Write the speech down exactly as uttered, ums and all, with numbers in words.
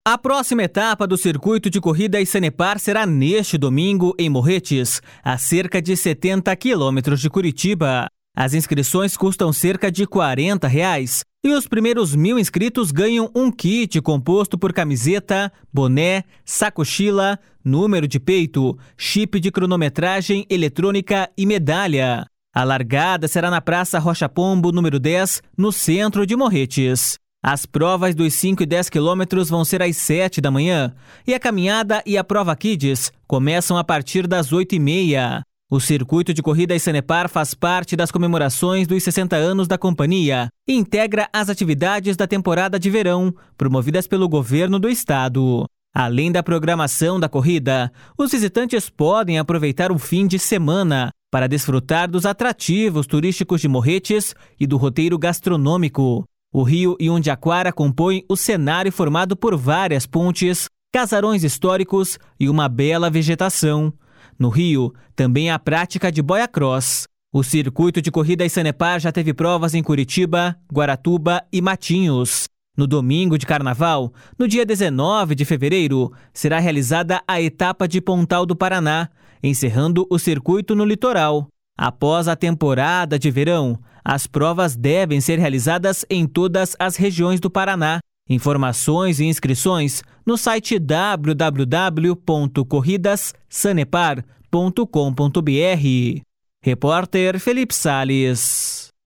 A próxima etapa do circuito de corrida Sanepar será neste domingo em Morretes, a cerca de setenta quilômetros de Curitiba. As inscrições custam cerca de quarenta reais e os primeiros mil inscritos ganham um kit composto por camiseta, boné, sacochila, número de peito, chip de cronometragem eletrônica e medalha. A largada será na Praça Rocha Pombo, número dez, no centro de Morretes. As provas dos cinco e dez quilômetros vão ser às sete da manhã e a caminhada e a prova Kids começam a partir das oito e meia. O circuito de corrida Sanepar faz parte das comemorações dos sessenta anos da companhia e integra as atividades da temporada de verão, promovidas pelo governo do estado. Além da programação da corrida, os visitantes podem aproveitar o fim de semana para desfrutar dos atrativos turísticos de Morretes e do roteiro gastronômico. O rio Iundiaquara compõe o cenário formado por várias pontes, casarões históricos e uma bela vegetação. No rio, também há a prática de boia cross. O circuito de corrida Sanepar já teve provas em Curitiba, Guaratuba e Matinhos. No domingo de carnaval, no dia dezenove de fevereiro, será realizada a etapa de Pontal do Paraná, encerrando o circuito no litoral. Após a temporada de verão, as provas devem ser realizadas em todas as regiões do Paraná. Informações e inscrições no site w w w ponto corridas sanepar ponto com ponto b r. Repórter Felipe Sales.